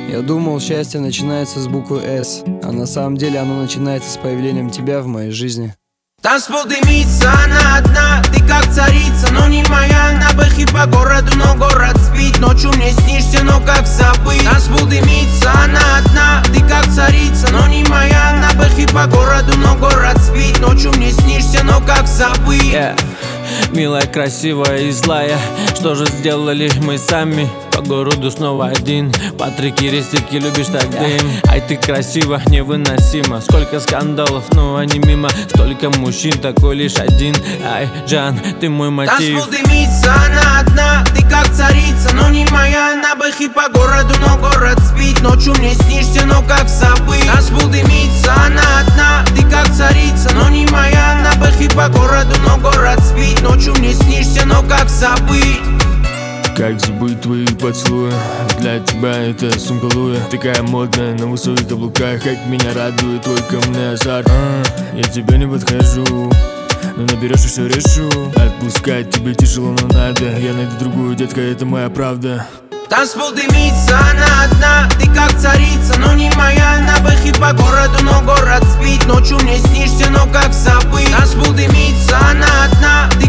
Я думал, счастье начинается с буквы «С», а на самом деле оно начинается с появлением тебя в моей жизни. Танцпол дымится, она одна, ты как царица, но не моя. На бэхе по городу, но город спит, ночью мне снишься, но как забыть. Танцпол дымится, она одна, ты как царица, но не моя. На бэхе по городу, но город спит, ночью мне снишься, но как забыть. Милая, красивая и злая, что же сделали мы сами? По городу снова один, патрики, рестики, любишь так дым. Ай, ты красива, невыносимо. Сколько скандалов, но они мимо. Столько мужчин, такой лишь один. Ай, Джан, ты мой мотив. Танцпол дымится, она одна, ты как царица, но не моя. На бэхе по городу, но город спит, ночью мне снишься, но как забыть. Танцпол дымится, она одна, ты как царица, но не моя. На бэхе по городу, но город спит, ночью мне снишься, но как забыть. Как забыть твои поцелуи? Для тебя это сумка Луи. Такая модная на высоких каблуках. Как меня радует твой каменный азарт. Я тебе не подхожу, но наберешь и все решу. Отпускать тебе тяжело, но надо. Я найду другую, детка, это моя правда. Танцпол дымится, она одна, ты как царица, но не моя. На бэхе по городу, но город спит, ночью мне снишься, но как забыть. Танцпол дымится, она одна, ты